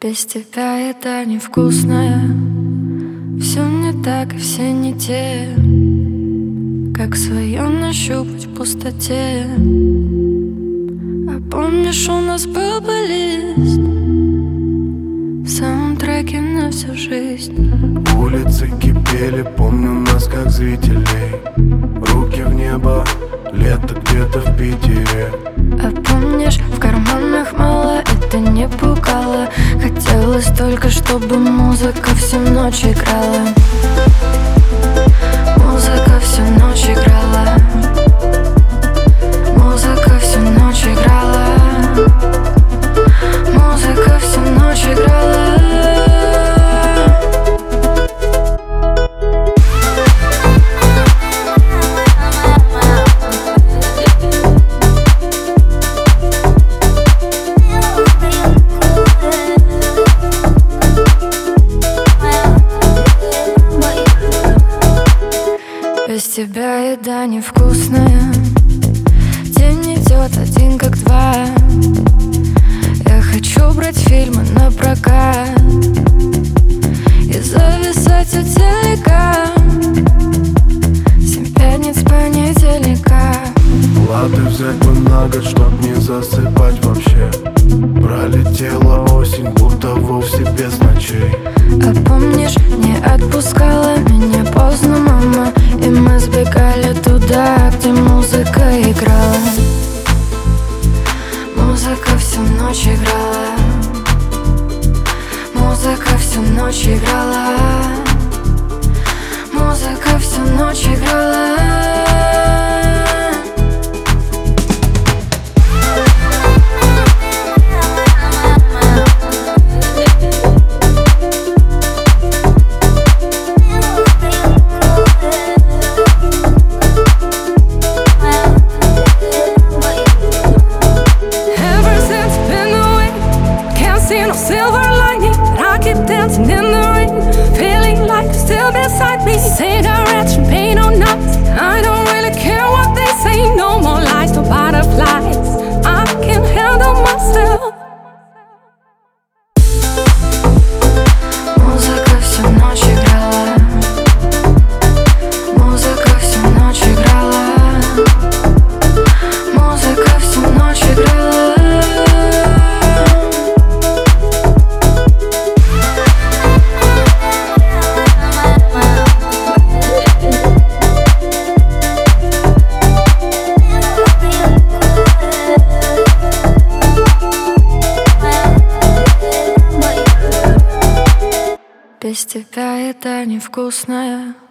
Без тебя еда невкусная, все не так и все не те, как свое нащупать в пустоте. А помнишь, у нас был плейлист, саундтреки на всю жизнь. Улицы кипели, помню нас как зрителей. Руки в небо, лето где-то в Питере. А помнишь, в карманах мало, это не пугало. Хотелось только, чтобы музыка всю ночь играла. Музыка всю ночь играла. Музыка всю ночь играла. Музыка всю ночь играла. Без тебя еда невкусная, день идет один как два. Я хочу брать фильмы на прокат и зависать у телека 7 пятниц понедельника. Латы взять бы на год, чтоб не засыпать вообще. Пролетела осень, будто вовсе без ночей. А помнишь, не отпускала меня поздно мама, и мы сбегали туда, где музыка играла. Музыка всю ночь играла. Музыка всю ночь играла. Музыка всю ночь играла. Silver lining, but I keep dancing in the rain, feeling like you're still beside me. Cigarettes, champagne or not, I don't really care what they say. No more lies, no butterflies, I can handle myself. Музыка всю ночь играла. Музыка всю ночь играла. Музыка всю ночь играла. Без тебя еда невкусная.